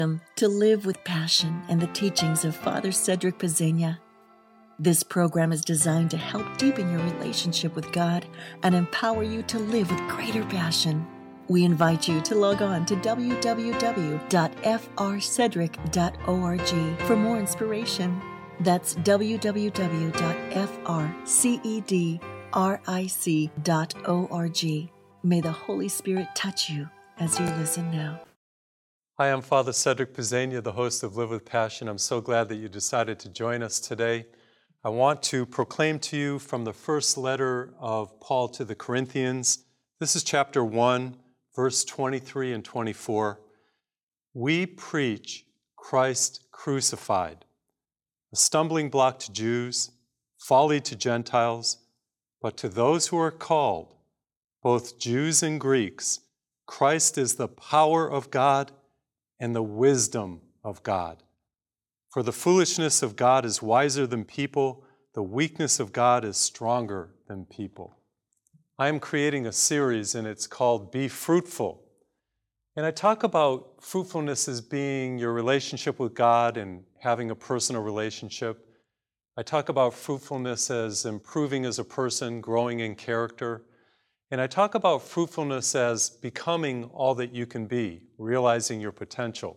To live with passion and the teachings of Father Cedric Pizzegna. This program is designed to help deepen your relationship with God and empower you to live with greater passion. We invite you to log on to www.frcedric.org for more inspiration. That's www.frcedric.org. May the Holy Spirit touch you as you listen now. Hi, I'm Father Cedric Pizzegna, the host of Live with Passion. I'm so glad that you decided to join us today. I want to proclaim to you from the first letter of Paul to the Corinthians. This is chapter 1, verse 23 and 24. We preach Christ crucified, a stumbling block to Jews, folly to Gentiles, but to those who are called, both Jews and Greeks, Christ is the power of God and the wisdom of God. For the foolishness of God is wiser than people, the weakness of God is stronger than people. I am creating a series and it's called Be Fruitful. And I talk about fruitfulness as being your relationship with God and having a personal relationship. I talk about fruitfulness as improving as a person, growing in character. And I talk about fruitfulness as becoming all that you can be, realizing your potential.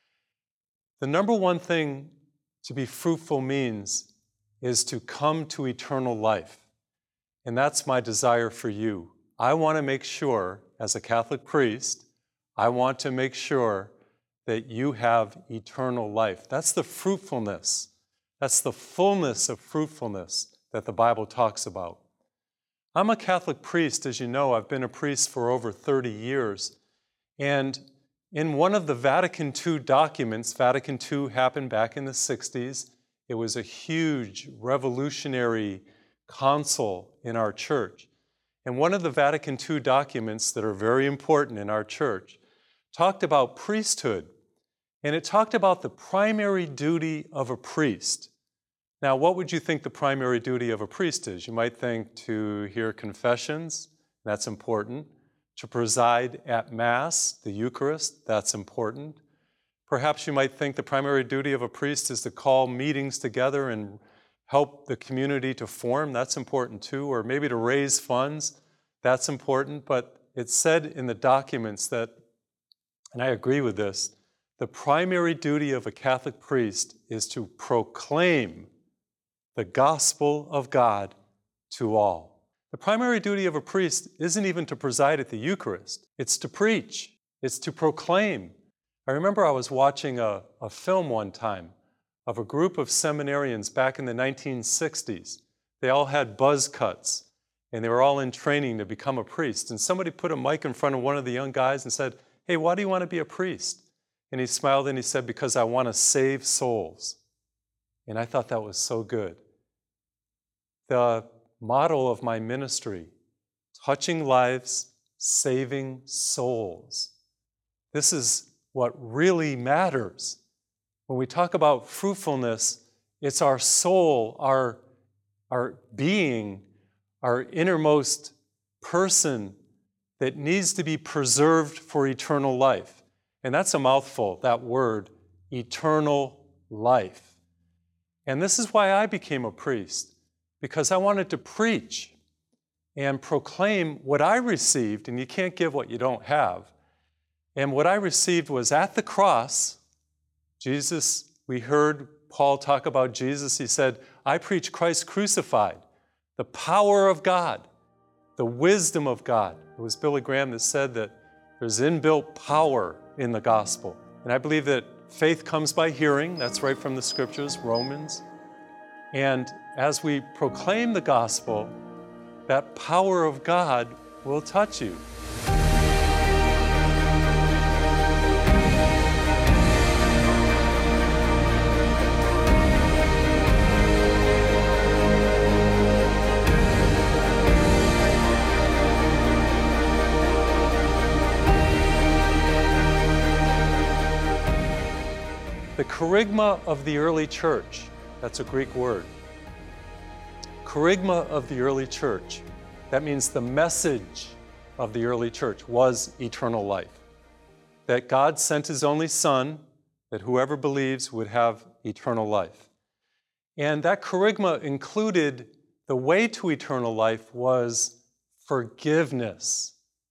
The number one thing to be fruitful means is to come to eternal life. And that's my desire for you. I want to make sure, as a Catholic priest, I want to make sure that you have eternal life. That's the fruitfulness. That's the fullness of fruitfulness that the Bible talks about. I'm a Catholic priest, as you know. I've been a priest for over 30 years. And in one of the Vatican II documents, Vatican II happened back in the 60s. It was a huge revolutionary council in our church. And one of the Vatican II documents that are very important in our church talked about priesthood. And it talked about the primary duty of a priest. Now, what would you think the primary duty of a priest is? You might think to hear confessions, that's important. To preside at Mass, the Eucharist, that's important. Perhaps you might think the primary duty of a priest is to call meetings together and help the community to form, that's important too. Or maybe to raise funds, that's important. But it's said in the documents that, and I agree with this, the primary duty of a Catholic priest is to proclaim the gospel of God to all. The primary duty of a priest isn't even to preside at the Eucharist. It's to preach. It's to proclaim. I remember I was watching a film one time of a group of seminarians back in the 1960s. They all had buzz cuts, and they were all in training to become a priest. And somebody put a mic in front of one of the young guys and said, "Hey, why do you want to be a priest?" And he smiled and he said, "Because I want to save souls." And I thought that was so good. The motto of my ministry, touching lives, saving souls. This is what really matters. When we talk about fruitfulness, it's our soul, our being, our innermost person that needs to be preserved for eternal life. And that's a mouthful, that word, eternal life. And this is why I became a priest. Because I wanted to preach and proclaim what I received, and you can't give what you don't have. And what I received was at the cross, Jesus, we heard Paul talk about Jesus. He said, I preach Christ crucified, the power of God, the wisdom of God. It was Billy Graham that said that there's inbuilt power in the gospel. And I believe that faith comes by hearing. That's right from the scriptures, Romans. And as we proclaim the gospel, that power of God will touch you. The kerygma of the early church, that's a Greek word. Kerygma of the early church, that means the message of the early church was eternal life. That God sent His only Son that whoever believes would have eternal life. And that kerygma included the way to eternal life was forgiveness.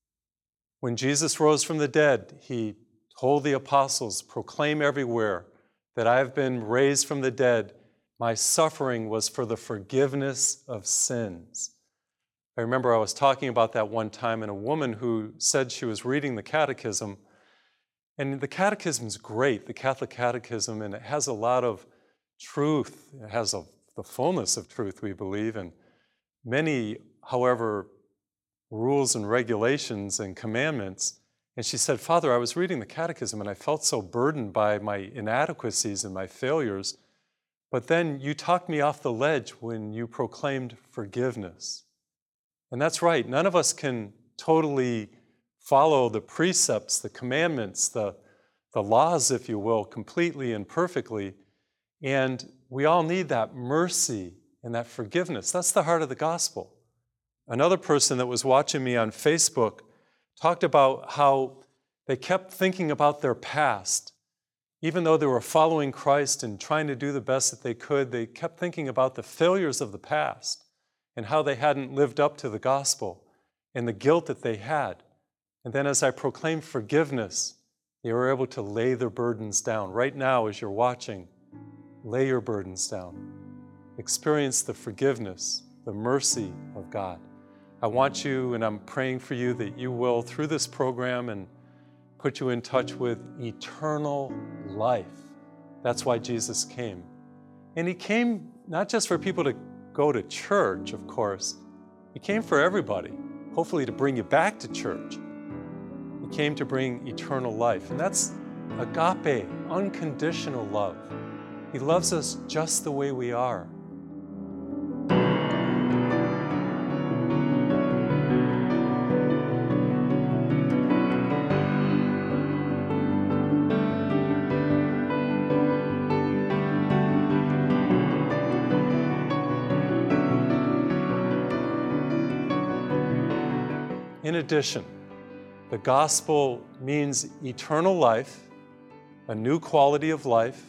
When Jesus rose from the dead, he told the apostles, proclaim everywhere that I have been raised from the dead. My suffering was for the forgiveness of sins. I remember I was talking about that one time, and a woman who said she was reading the catechism, and the catechism is great, the Catholic catechism, and it has a lot of truth. It has the fullness of truth, we believe, and many, however, rules and regulations and commandments. And she said, Father, I was reading the catechism and I felt so burdened by my inadequacies and my failures, but then you talked me off the ledge when you proclaimed forgiveness. And that's right, none of us can totally follow the precepts, the commandments, the laws, if you will, completely and perfectly. And we all need that mercy and that forgiveness. That's the heart of the gospel. Another person that was watching me on Facebook talked about how they kept thinking about their past. Even though they were following Christ and trying to do the best that they could, they kept thinking about the failures of the past and how they hadn't lived up to the gospel and the guilt that they had. And then as I proclaimed forgiveness, they were able to lay their burdens down. Right now, as you're watching, lay your burdens down. Experience the forgiveness, the mercy of God. I want you, and I'm praying for you, that you will, through this program, and put you in touch with eternal life. That's why Jesus came. And he came not just for people to go to church, of course. He came for everybody, hopefully to bring you back to church. He came to bring eternal life. And that's agape, unconditional love. He loves us just the way we are. In addition, the gospel means eternal life, a new quality of life,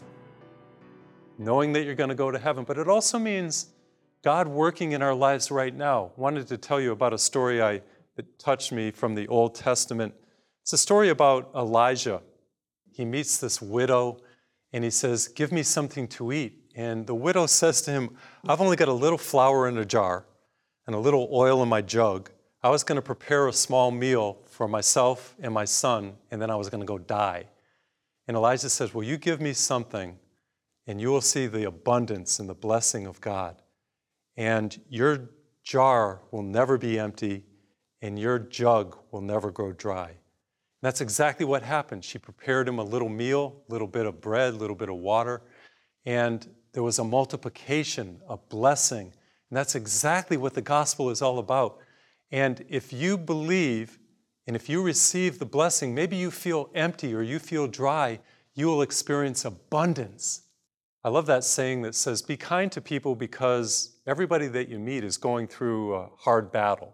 knowing that you're going to go to heaven, but it also means God working in our lives right now. I wanted to tell you about a story that touched me from the Old Testament. It's a story about Elijah. He meets this widow and he says, give me something to eat. And the widow says to him, I've only got a little flour in a jar and a little oil in my jug. I was going to prepare a small meal for myself and my son, and then I was going to go die. And Elijah says, well, you give me something, and you will see the abundance and the blessing of God. And your jar will never be empty, and your jug will never grow dry. And that's exactly what happened. She prepared him a little meal, a little bit of bread, a little bit of water, and there was a multiplication, a blessing. And that's exactly what the gospel is all about. And if you believe, and if you receive the blessing, maybe you feel empty or you feel dry, you will experience abundance. I love that saying that says, be kind to people because everybody that you meet is going through a hard battle.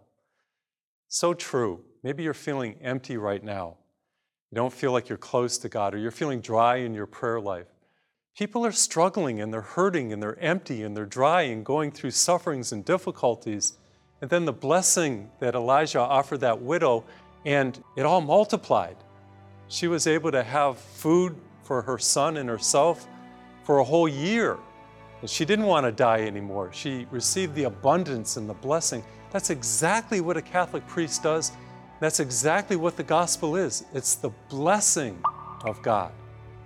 So true. Maybe you're feeling empty right now. You don't feel like you're close to God, or you're feeling dry in your prayer life. People are struggling and they're hurting and they're empty and they're dry and going through sufferings and difficulties. And then the blessing that Elijah offered that widow, and it all multiplied. She was able to have food for her son and herself for a whole year. And she didn't want to die anymore. She received the abundance and the blessing. That's exactly what a Catholic priest does. That's exactly what the gospel is. It's the blessing of God.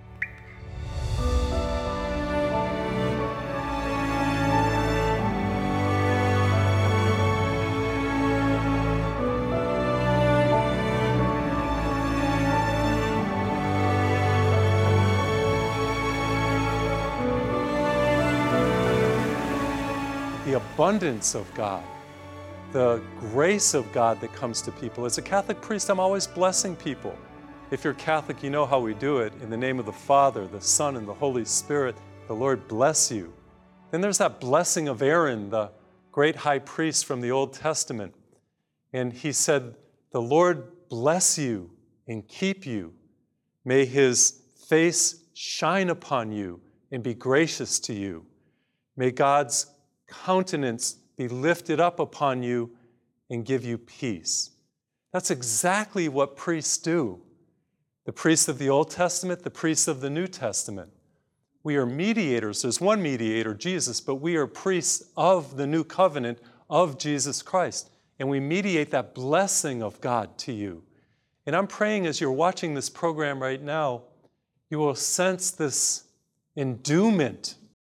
The abundance of God, the grace of God that comes to people. As a Catholic priest, I'm always blessing people. If you're Catholic, you know how we do it. In the name of the Father, the Son, and the Holy Spirit, the Lord bless you. Then there's that blessing of Aaron, the great high priest from the Old Testament. And he said, the Lord bless you and keep you. May his face shine upon you and be gracious to you. May God's countenance be lifted up upon you and give you peace. That's exactly what priests do. The priests of the Old Testament, the priests of the New Testament. We are mediators. There's one mediator, Jesus, but we are priests of the new covenant of Jesus Christ. And we mediate that blessing of God to you. And I'm praying as you're watching this program right now, you will sense this endowment,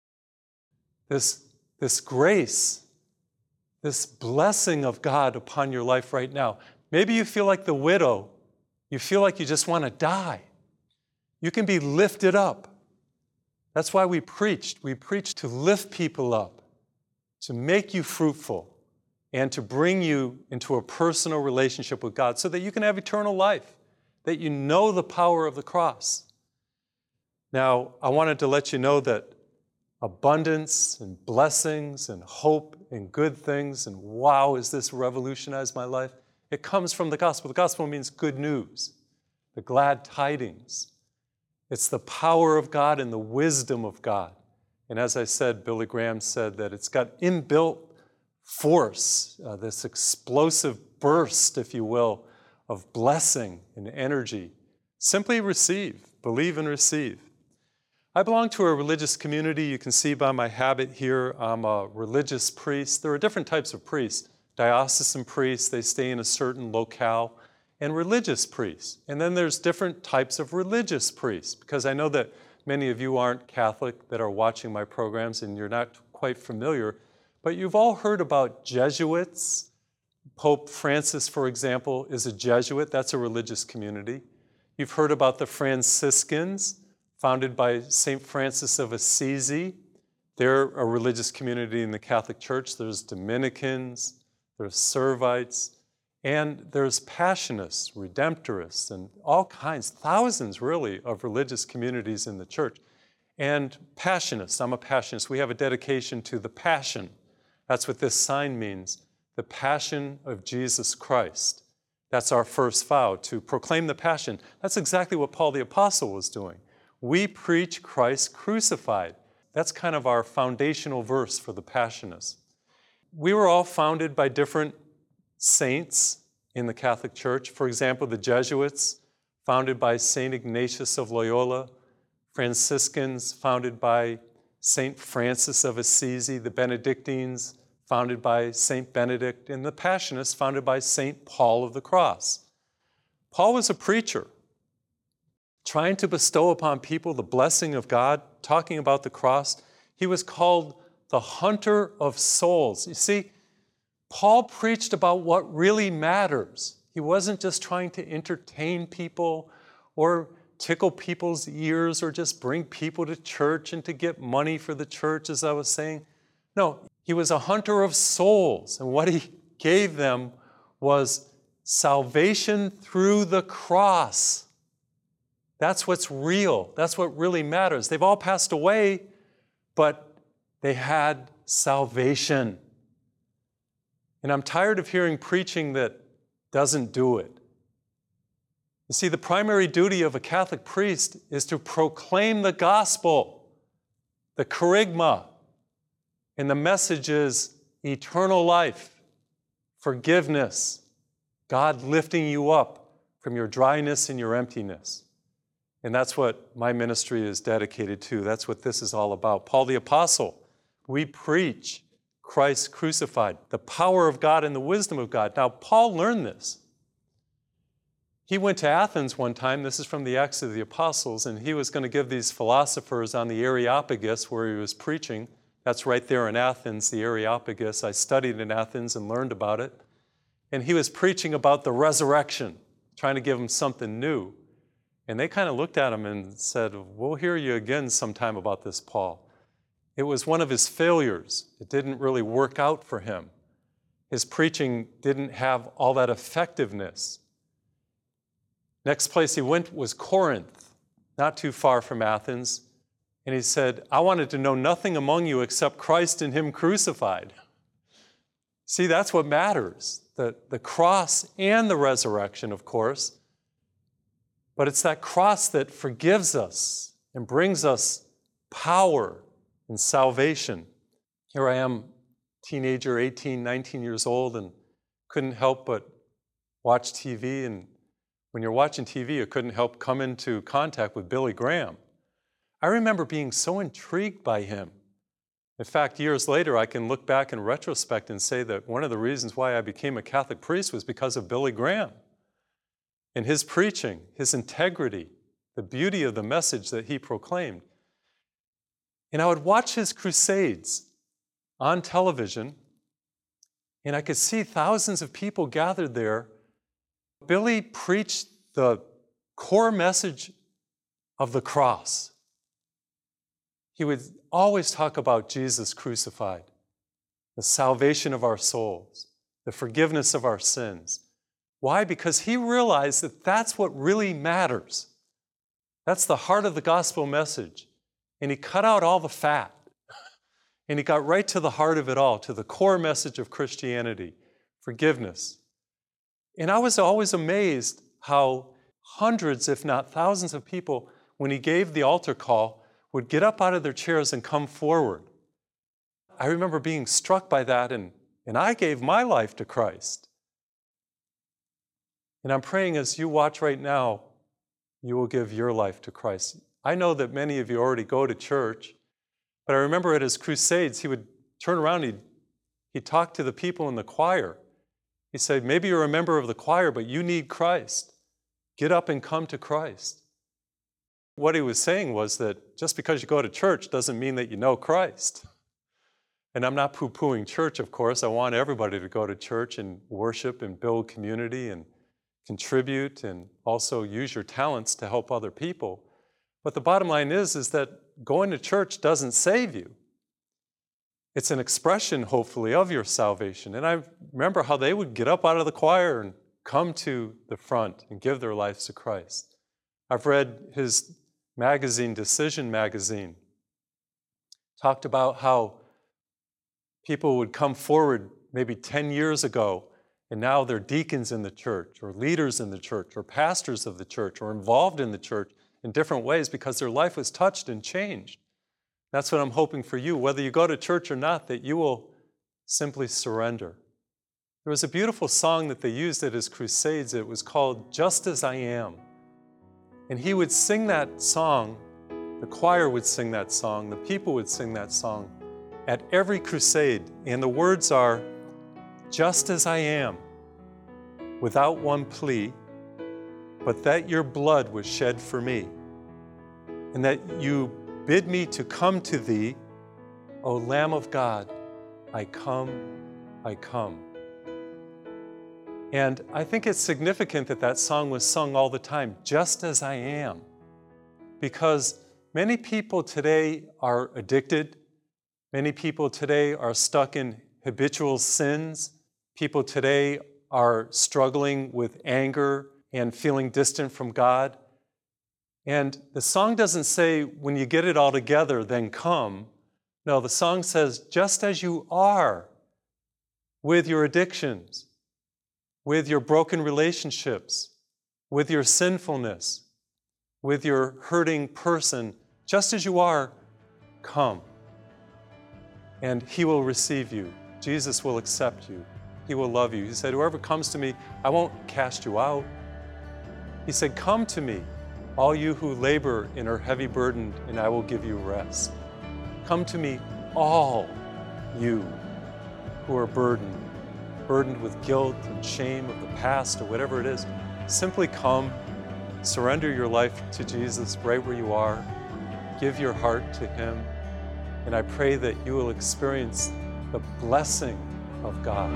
this grace, this blessing of God upon your life right now. Maybe you feel like the widow. You feel like you just want to die. You can be lifted up. That's why we preached. We preached to lift people up, to make you fruitful, and to bring you into a personal relationship with God so that you can have eternal life, that you know the power of the cross. Now, I wanted to let you know that abundance and blessings and hope and good things, and wow, has this revolutionized my life? It comes from the gospel. The gospel means good news, the glad tidings. It's the power of God and the wisdom of God. And as I said, Billy Graham said that it's got inbuilt force, this explosive burst, if you will, of blessing and energy. Simply receive, believe and receive. I belong to a religious community. You can see by my habit here, I'm a religious priest. There are different types of priests. Diocesan priests, they stay in a certain locale, and religious priests. And then there's different types of religious priests, because I know that many of you aren't Catholic that are watching my programs and you're not quite familiar, but you've all heard about Jesuits. Pope Francis, for example, is a Jesuit. That's a religious community. You've heard about the Franciscans, founded by St. Francis of Assisi. They're a religious community in the Catholic Church. There's Dominicans, there's Servites, and there's Passionists, Redemptorists, and all kinds, thousands really, of religious communities in the church. And Passionists, I'm a Passionist. We have a dedication to the Passion. That's what this sign means, the Passion of Jesus Christ. That's our first vow, to proclaim the Passion. That's exactly what Paul the Apostle was doing. We preach Christ crucified. That's kind of our foundational verse for the Passionists. We were all founded by different saints in the Catholic Church. For example, the Jesuits, founded by St. Ignatius of Loyola. Franciscans, founded by St. Francis of Assisi. The Benedictines, founded by St. Benedict. And the Passionists, founded by St. Paul of the Cross. Paul was a preacher, trying to bestow upon people the blessing of God, talking about the cross. He was called the hunter of souls. You see, Paul preached about what really matters. He wasn't just trying to entertain people or tickle people's ears or just bring people to church and to get money for the church, as I was saying. No, he was a hunter of souls, and what he gave them was salvation through the cross. That's what's real. That's what really matters. They've all passed away, but they had salvation. And I'm tired of hearing preaching that doesn't do it. You see, the primary duty of a Catholic priest is to proclaim the gospel, the kerygma, and the message is eternal life, forgiveness, God lifting you up from your dryness and your emptiness. And that's what my ministry is dedicated to. That's what this is all about. Paul the Apostle, we preach Christ crucified, the power of God and the wisdom of God. Now, Paul learned this. He went to Athens one time, this is from the Acts of the Apostles, and he was going to give these philosophers on the Areopagus where he was preaching. That's right there in Athens, the Areopagus. I studied in Athens and learned about it. And he was preaching about the resurrection, trying to give them something new. And they kind of looked at him and said, "We'll hear you again sometime about this, Paul." It was one of his failures. It didn't really work out for him. His preaching didn't have all that effectiveness. Next place he went was Corinth, not too far from Athens. And he said, "I wanted to know nothing among you except Christ and Him crucified." See, that's what matters, the cross and the resurrection, of course. But it's that cross that forgives us and brings us power and salvation. Here I am, teenager, 18, 19 years old, and couldn't help but watch TV. And when you're watching TV, you couldn't help come into contact with Billy Graham. I remember being so intrigued by him. In fact, years later, I can look back in retrospect and say that one of the reasons why I became a Catholic priest was because of Billy Graham and his preaching, his integrity, the beauty of the message that he proclaimed. And I would watch his crusades on television, and I could see thousands of people gathered there. Billy preached the core message of the cross. He would always talk about Jesus crucified, the salvation of our souls, the forgiveness of our sins. Why? Because he realized that that's what really matters. That's the heart of the gospel message. And he cut out all the fat. And he got right to the heart of it all, to the core message of Christianity, forgiveness. And I was always amazed how hundreds, if not thousands of people, when he gave the altar call, would get up out of their chairs and come forward. I remember being struck by that, and I gave my life to Christ. And I'm praying as you watch right now, you will give your life to Christ. I know that many of you already go to church, but I remember at his crusades, he would turn around, he'd talk to the people in the choir. He said, maybe you're a member of the choir, but you need Christ. Get up and come to Christ. What he was saying was that just because you go to church doesn't mean that you know Christ. And I'm not poo-pooing church, of course. I want everybody to go to church and worship and build community and contribute and also use your talents to help other people. But the bottom line is that going to church doesn't save you. It's an expression, hopefully, of your salvation. And I remember how they would get up out of the choir and come to the front and give their lives to Christ. I've read his magazine, Decision Magazine, talked about how people would come forward maybe 10 years ago, and now they're deacons in the church, or leaders in the church, or pastors of the church, or involved in the church in different ways because their life was touched and changed. That's what I'm hoping for you, whether you go to church or not, that you will simply surrender. There was a beautiful song that they used at his crusades. It was called Just As I Am. And he would sing that song, the choir would sing that song, the people would sing that song at every crusade. And the words are, just as I am, without one plea, but that your blood was shed for me, and that you bid me to come to thee, O Lamb of God, I come, I come. And I think it's significant that that song was sung all the time, just as I am, because many people today are addicted. Many people today are stuck in habitual sins. People today are struggling with anger and feeling distant from God. And the song doesn't say, when you get it all together, then come. No, the song says, just as you are, with your addictions, with your broken relationships, with your sinfulness, with your hurting person, just as you are, come. And he will receive you. Jesus will accept you. He will love you. He said, whoever comes to me, I won't cast you out. He said, come to me, all you who labor and are heavy burdened, and I will give you rest. Come to me, all you who are burdened with guilt and shame of the past or whatever it is. Simply come, surrender your life to Jesus right where you are, give your heart to him, and I pray that you will experience the blessing of God.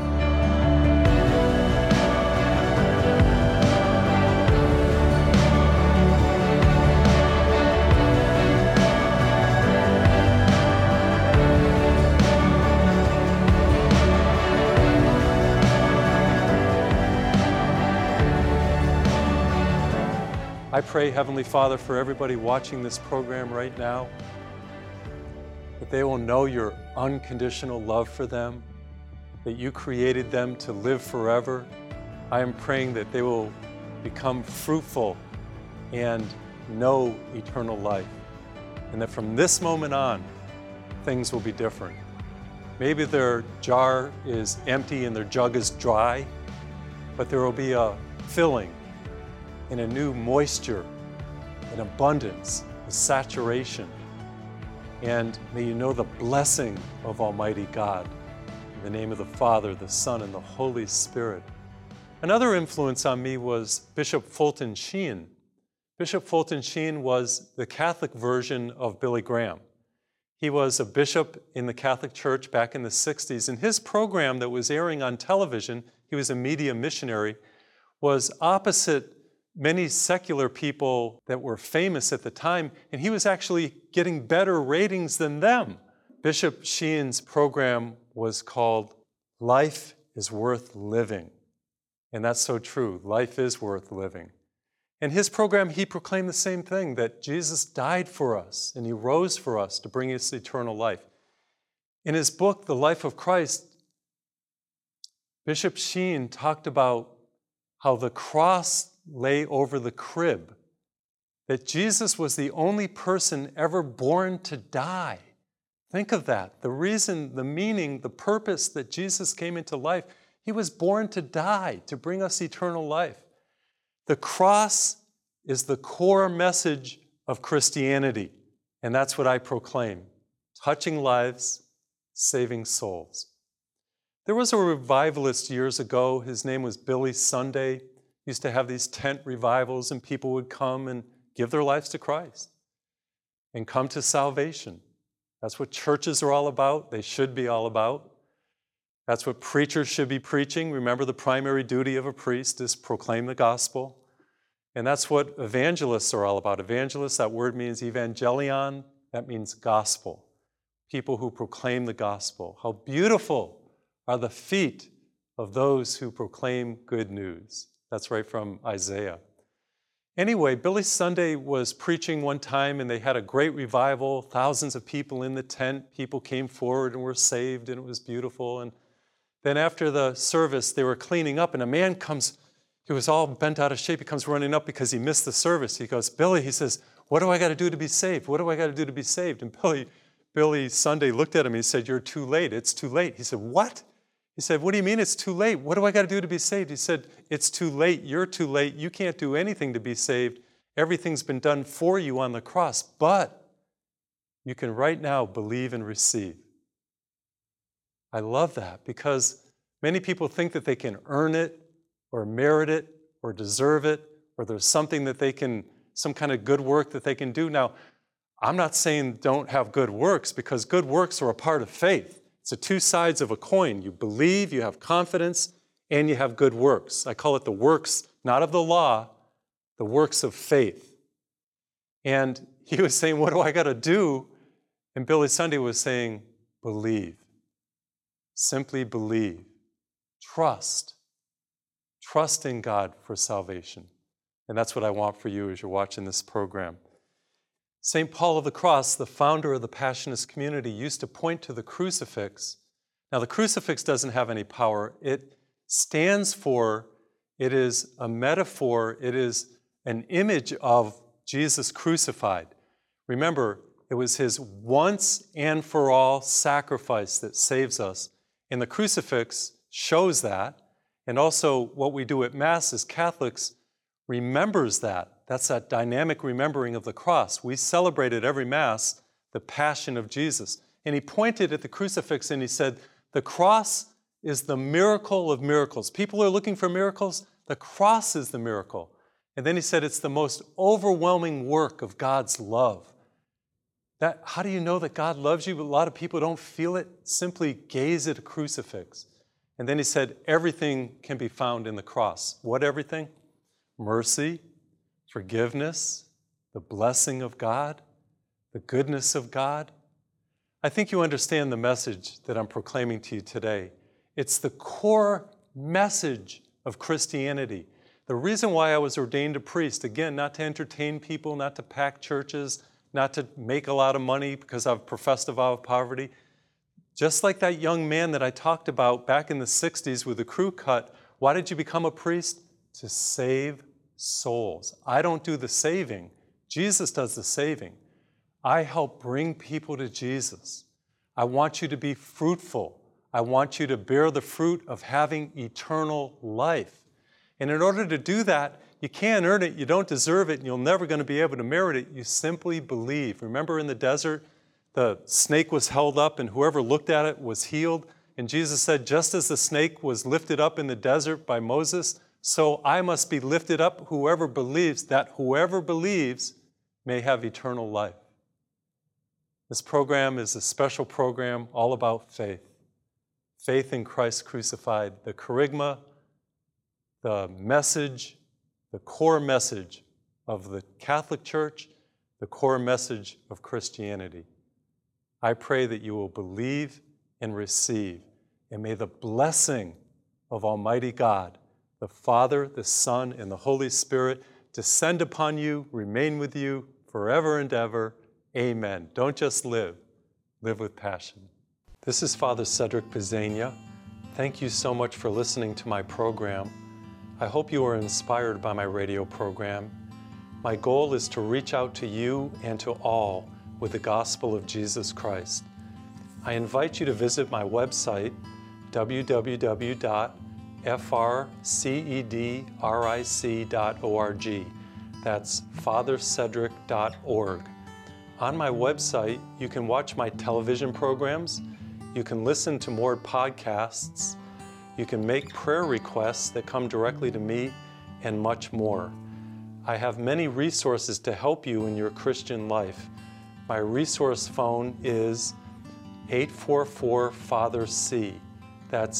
I pray, Heavenly Father, for everybody watching this program right now, that they will know your unconditional love for them, that you created them to live forever. I am praying that they will become fruitful and know eternal life. and that from this moment on, things will be different. Maybe their jar is empty and their jug is dry, but there will be a filling and a new moisture, an abundance, a saturation. And may you know the blessing of Almighty God. In the name of the Father, the Son, and the Holy Spirit. Another influence on me was Bishop Fulton Sheen. Bishop Fulton Sheen was the Catholic version of Billy Graham. He was a bishop in the Catholic Church back in the 60s, and his program that was airing on television, he was a media missionary, was opposite many secular people that were famous at the time, and he was actually getting better ratings than them. Bishop Sheen's program was called Life is Worth Living. And that's so true. Life is worth living. In his program, he proclaimed the same thing, that Jesus died for us and he rose for us to bring us eternal life. In his book, The Life of Christ, Bishop Sheen talked about how the cross lay over the crib, that Jesus was the only person ever born to die. Think of that. The reason, the meaning, the purpose that Jesus came into life, he was born to die, to bring us eternal life. The cross is the core message of Christianity, and that's what I proclaim: touching lives, saving souls. There was a revivalist years ago. His name was Billy Sunday. He used to have these tent revivals, and people would come and give their lives to Christ and come to salvation. That's what churches are all about. They should be all about. That's what preachers should be preaching. Remember, the primary duty of a priest is proclaim the gospel. And that's what evangelists are all about. Evangelists, that word means evangelion. That means gospel. People who proclaim the gospel. How beautiful are the feet of those who proclaim good news. That's right from Isaiah. Anyway, Billy Sunday was preaching one time, and they had a great revival. Thousands of people in the tent. People came forward and were saved, and it was beautiful. And then after the service, they were cleaning up, and a man comes, he was all bent out of shape. He comes running up because he missed the service. He goes, Billy, he says, what do I got to do to be saved? What do I got to do to be saved? And Billy Sunday looked at him. He said, you're too late. It's too late. He said, what? He said, what do you mean it's too late? What do I got to do to be saved? He said, it's too late. You're too late. You can't do anything to be saved. Everything's been done for you on the cross, but you can right now believe and receive. I love that, because many people think that they can earn it or merit it or deserve it, or there's something that they can, some kind of good work that they can do. Now, I'm not saying don't have good works, because good works are a part of faith. It's the two sides of a coin. You believe, you have confidence, and you have good works. I call it the works, not of the law, the works of faith. And he was saying, what do I got to do? And Billy Sunday was saying, believe. Simply believe. Trust. Trust in God for salvation. And that's what I want for you as you're watching this program. St. Paul of the Cross, the founder of the Passionist community, used to point to the crucifix. Now, the crucifix doesn't have any power. It stands for, it is a metaphor, it is an image of Jesus crucified. Remember, it was his once and for all sacrifice that saves us. And the crucifix shows that. And also what we do at Mass as Catholics remembers that. That's that dynamic remembering of the cross. We celebrate at every Mass the Passion of Jesus. And he pointed at the crucifix and he said, the cross is the miracle of miracles. People are looking for miracles. The cross is the miracle. And then he said it's the most overwhelming work of God's love. How do you know that God loves you? A lot of people don't feel it. Simply gaze at a crucifix. And then he said everything can be found in the cross. What everything? Mercy, forgiveness, the blessing of God, the goodness of God. I think you understand the message that I'm proclaiming to you today. It's the core message of Christianity. The reason why I was ordained a priest, again, not to entertain people, not to pack churches, not to make a lot of money because I've professed a vow of poverty. Just like that young man that I talked about back in the 60s with the crew cut, why did you become a priest? To save souls. I don't do the saving. Jesus does the saving. I help bring people to Jesus. I want you to be fruitful. I want you to bear the fruit of having eternal life. And in order to do that, you can't earn it, you don't deserve it, and you're never going to be able to merit it. You simply believe. Remember in the desert, the snake was held up and whoever looked at it was healed. And Jesus said, just as the snake was lifted up in the desert by Moses, so I must be lifted up, whoever believes, that whoever believes may have eternal life. This program is a special program all about faith. Faith in Christ crucified, the kerygma, the message, the core message of the Catholic Church, the core message of Christianity. I pray that you will believe and receive, and may the blessing of Almighty God, the Father, the Son, and the Holy Spirit descend upon you, remain with you forever and ever. Amen. Don't just live, live with passion. This is Father Cedric Pisania. Thank you so much for listening to my program. I hope you are inspired by my radio program. My goal is to reach out to you and to all with the gospel of Jesus Christ. I invite you to visit my website, www.frcedric.org. That's fathercedric.org. On my website, you can watch my television programs, you can listen to more podcasts, you can make prayer requests that come directly to me, and much more. I have many resources to help you in your Christian life. My resource phone is 844-FATHER-C. That's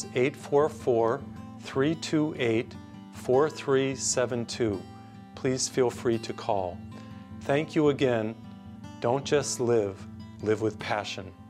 844-328-4372. Please feel free to call. Thank you again. Don't just live, live with passion.